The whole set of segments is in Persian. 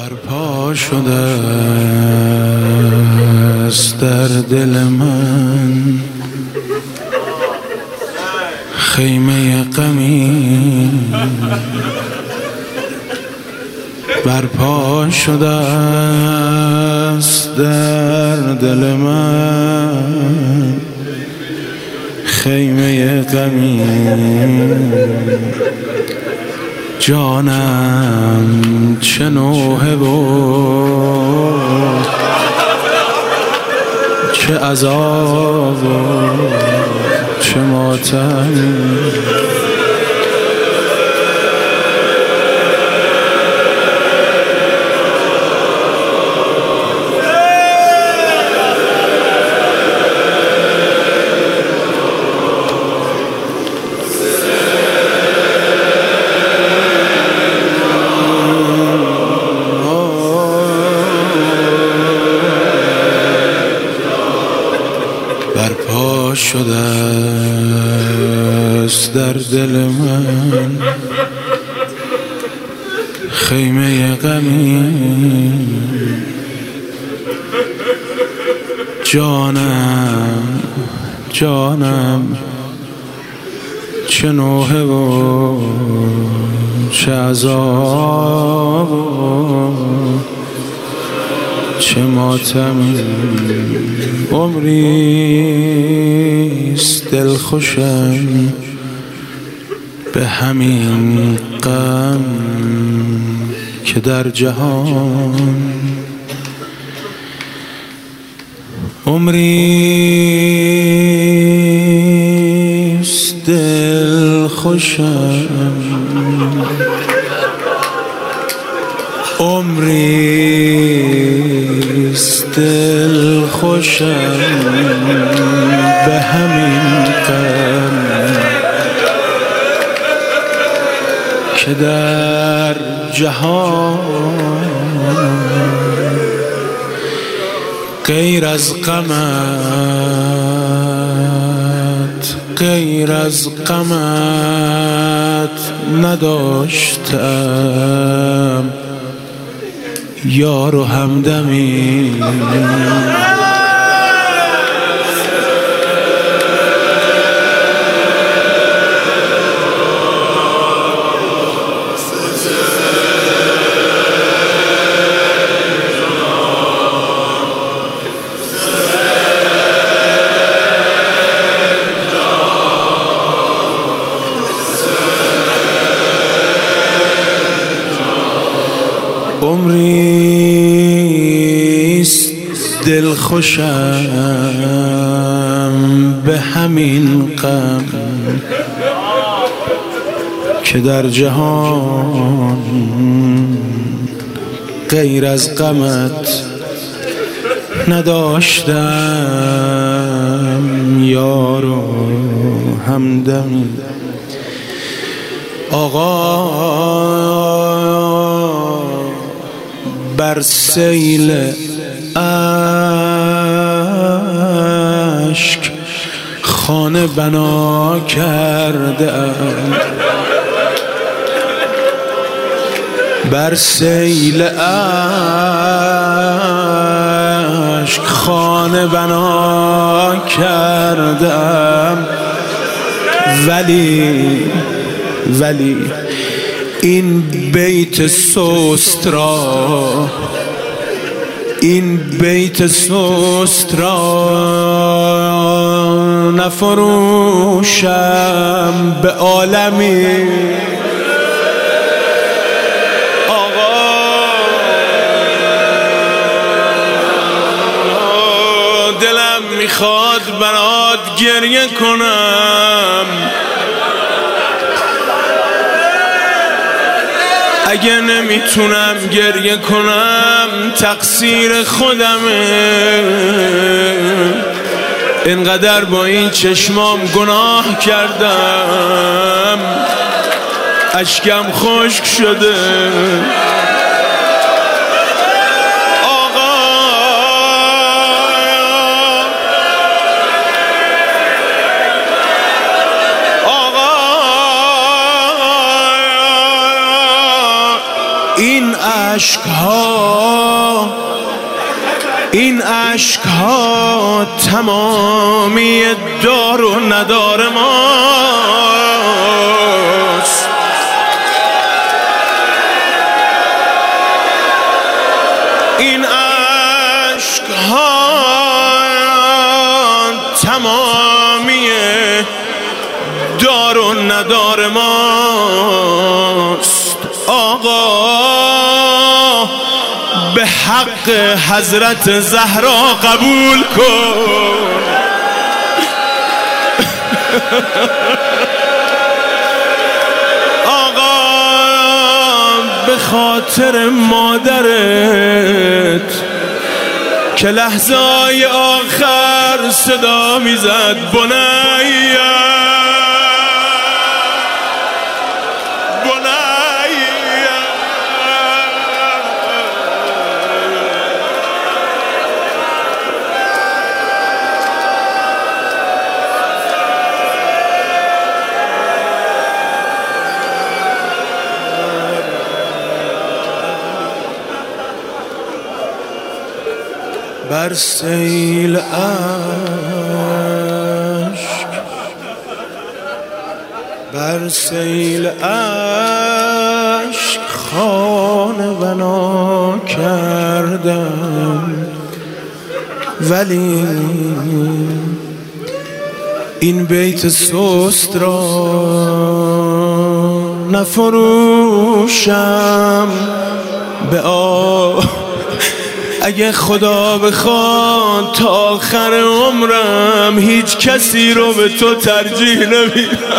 برپا شده است در دل من خیمه غمی، برپا شده است در دل من خیمه غمی. جانم چه نوحه و چه عذاب و چه ماتم، برپا شده است در دل من خیمه غمی. جانم چه نوحه و چه عذاب و چه ماتم. عمریست دلخوشم به همین غم که در جهان، عمریست دلخوشم، عمریست دلخوشم به همین غم که در جهان غیر از غمت نداشتم یار و همدمی. عمریست دلخوشم به همین غم که در جهان غیر از غمت نداشتم یار و همدم. آقا بر سیل اشک خانه بنا کردم، بر سیل اشک خانه بنا کردم، ولی این بیت سست را، این بیت سست را نفروشم به عالمی. آقا دلم میخواد برات گریه کنم، اگه نمیتونم گریه کنم تقصیر خودمه. اینقدر با این چشمام گناه کردم اشکم خشک شده. این عشقها تمامی دار و ندار ماست. این عشقها تمامی دار و ندار ماست. آقا به حق حضرت زهرا قبول کن. آقا به خاطر مادرت که لحظه‌های آخر صدا میزد بنیه بر سیل عشق، بر سیل عشق خانه بنا کردم، ولی این بیت سست را نفروشم به اگه خدا بخواد تا آخر عمرم هیچ کسی رو به تو ترجیح نمیدم.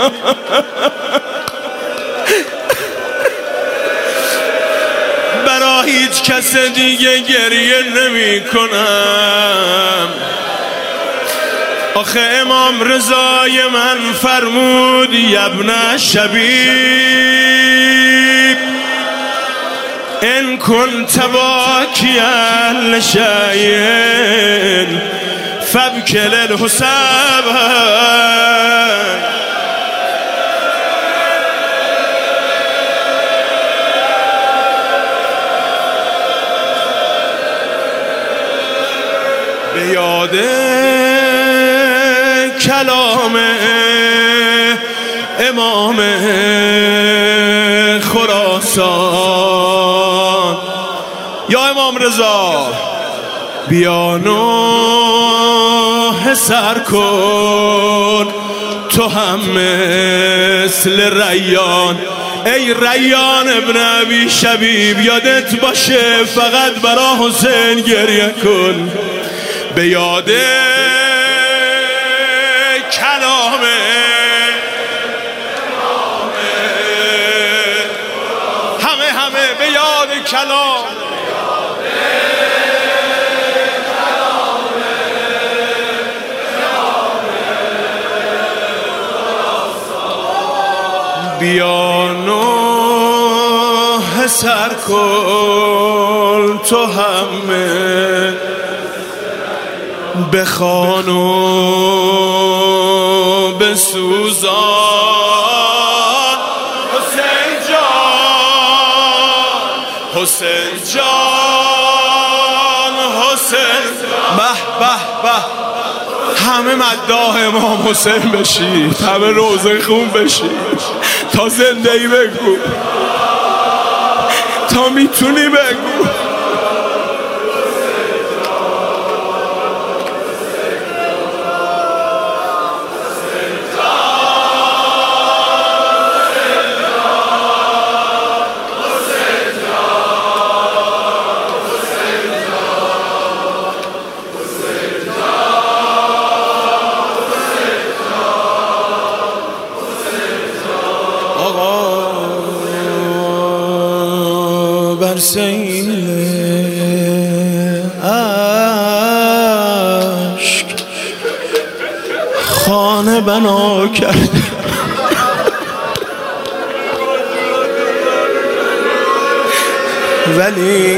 برا هیچ کس دیگه گریه نمی کنم. آخه امام رضای من فرمود یبن شبیب ان كنت باكيا لشيء فابكِ للحساب. به یاد کلام امام خراسان یا امام رضا بیا نوحه سر کن تو هم مثل ریان. ای ریان ابن ابی شبیب یادت باشه فقط برا حسین گریه کن. به یاد کلام همه به یاد کلام بیا نوحه سر کن تو همه بخوان و بسوزان. حسین جان حسین جان حسین به به به همه مداح امام حسین بشید، همه روزه خون بشید تا زندگی بگو، تا میتونی بگو. بر سیل عشق خانه بنا کرد، ولی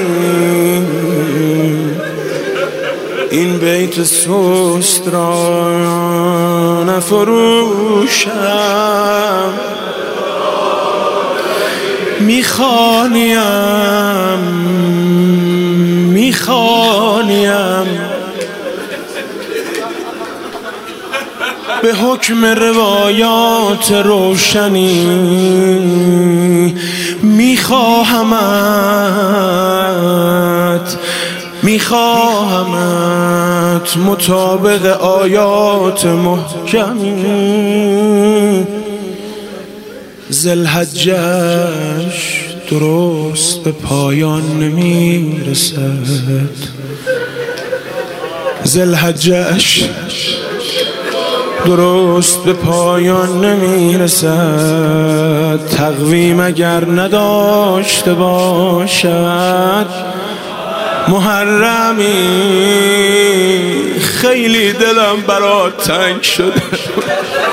این بیت سست را نفروشم میخوانیم به حکم روایات روشنی، میخواهمت مطابق آیات محکمی. ذوالحجه‌اش درست به پایان نمیرسد، ذوالحجه‌اش درست به پایان نمیرسد. تقویم اگر نداشته باشد محرمی، خیلی دلم برات تنگ شده.